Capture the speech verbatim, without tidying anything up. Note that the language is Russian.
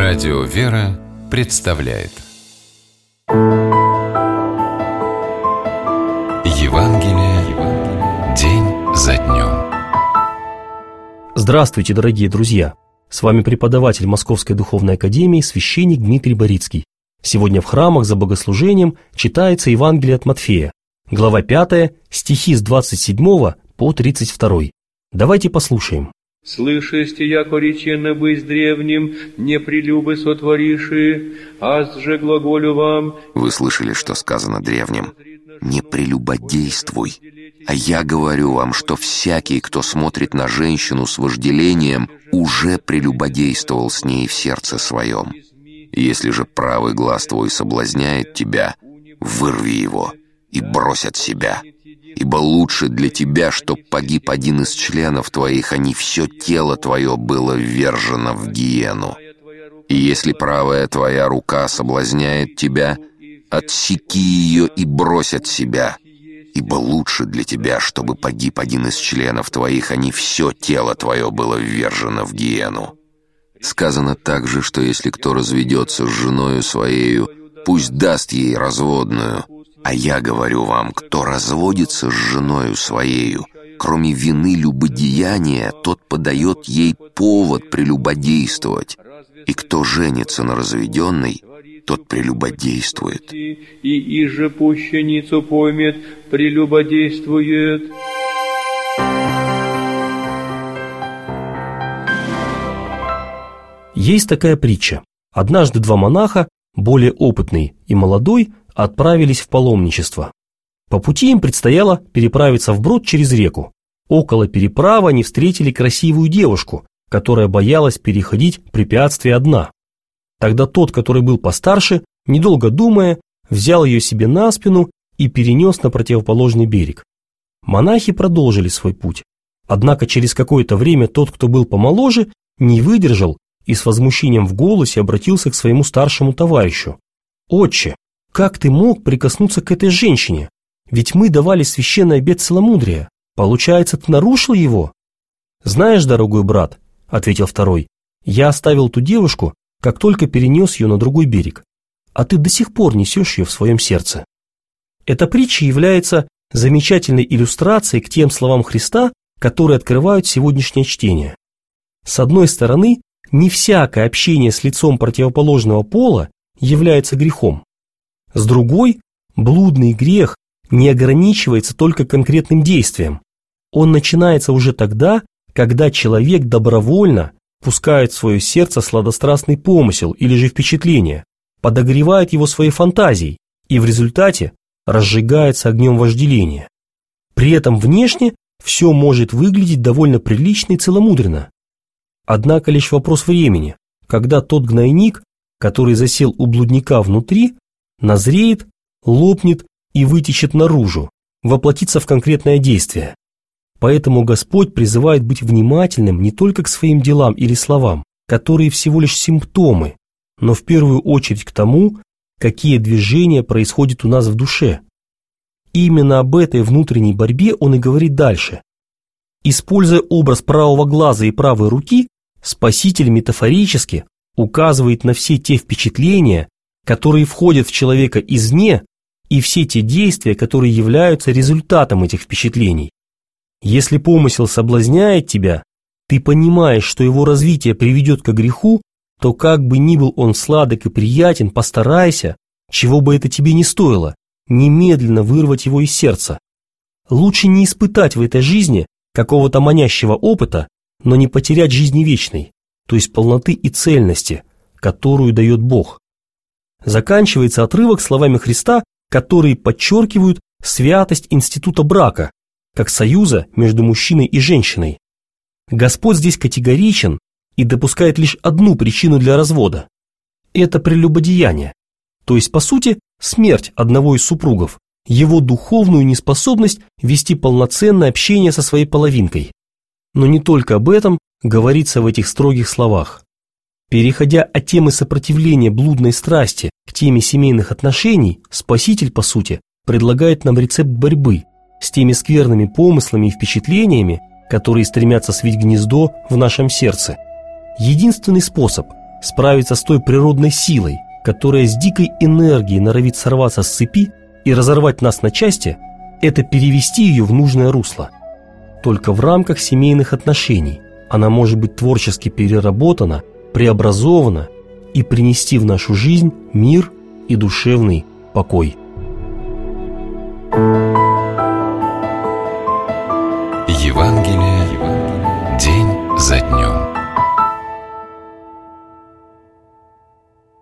Радио «Вера» представляет Евангелие день за днем. Здравствуйте, дорогие друзья! С вами преподаватель Московской Духовной Академии, священник Дмитрий Борицкий. Сегодня в храмах за богослужением читается Евангелие от Матфея, глава пятая, стихи с двадцать седьмого по тридцать второй. Давайте послушаем. «Слышите, яко речено быть древним, не прелюбы сотвориши, аз же глаголю вам...» Вы слышали, что сказано древним: «Не прелюбодействуй». А я говорю вам, что всякий, кто смотрит на женщину с вожделением, уже прелюбодействовал с ней в сердце своем. Если же правый глаз твой соблазняет тебя, вырви его и брось от себя. Ибо лучше для тебя, чтоб погиб один из членов твоих, а не все тело твое было ввержено в гиену. И если правая твоя рука соблазняет тебя, отсеки ее и брось от себя. Ибо лучше для тебя, чтобы погиб один из членов твоих, а не все тело твое было ввержено в гиену. Сказано также, что если кто разведется с женою своею, пусть даст ей разводную. А я говорю вам, кто разводится с женою своею, кроме вины любодеяния, тот подает ей повод прелюбодействовать. И кто женится на разведенной, тот прелюбодействует. И иже пущеницу поймет, прелюбодействует. Есть такая притча. Однажды два монаха, более опытный и молодой, отправились в паломничество. По пути им предстояло переправиться вброд через реку. Около переправы они встретили красивую девушку, которая боялась переходить препятствие одна. Тогда тот, который был постарше, недолго думая, взял ее себе на спину и перенес на противоположный берег. Монахи продолжили свой путь. Однако через какое-то время тот, кто был помоложе, не выдержал и с возмущением в голосе обратился к своему старшему товарищу. «Отче, как ты мог прикоснуться к этой женщине? Ведь мы давали священный обет целомудрия. Получается, ты нарушил его?» «Знаешь, дорогой брат, — ответил второй, — я оставил ту девушку, как только перенес ее на другой берег, а ты до сих пор несешь ее в своем сердце». Эта притча является замечательной иллюстрацией к тем словам Христа, которые открывают сегодняшнее чтение. С одной стороны, не всякое общение с лицом противоположного пола является грехом. С другой, блудный грех не ограничивается только конкретным действием. Он начинается уже тогда, когда человек добровольно пускает в свое сердце сладострастный помысел или же впечатление, подогревает его своей фантазией и в результате разжигается огнем вожделения. При этом внешне все может выглядеть довольно прилично и целомудренно. Однако лишь вопрос времени, когда тот гнойник, который засел у блудника внутри, назреет, лопнет и вытечет наружу, воплотится в конкретное действие. Поэтому Господь призывает быть внимательным не только к своим делам или словам, которые всего лишь симптомы, но в первую очередь к тому, какие движения происходят у нас в душе. И именно об этой внутренней борьбе он и говорит дальше. Используя образ правого глаза и правой руки, Спаситель метафорически указывает на все те впечатления, которые входят в человека извне, и все те действия, которые являются результатом этих впечатлений. Если помысел соблазняет тебя, ты понимаешь, что его развитие приведет к греху, то как бы ни был он сладок и приятен, постарайся, чего бы это тебе ни стоило, немедленно вырвать его из сердца. Лучше не испытать в этой жизни какого-то манящего опыта, но не потерять жизни вечной, то есть полноты и цельности, которую дает Бог. Заканчивается отрывок словами Христа, которые подчеркивают святость института брака, как союза между мужчиной и женщиной. Господь здесь категоричен и допускает лишь одну причину для развода. Это прелюбодеяние, то есть, по сути, смерть одного из супругов, его духовную неспособность вести полноценное общение со своей половинкой. Но не только об этом говорится в этих строгих словах. Переходя от темы сопротивления блудной страсти к теме семейных отношений, Спаситель, по сути, предлагает нам рецепт борьбы с теми скверными помыслами и впечатлениями, которые стремятся свить гнездо в нашем сердце. Единственный способ справиться с той природной силой, которая с дикой энергией норовит сорваться с цепи и разорвать нас на части, это перевести ее в нужное русло. Только в рамках семейных отношений она может быть творчески переработана, преобразована и принести в нашу жизнь мир и душевный покой.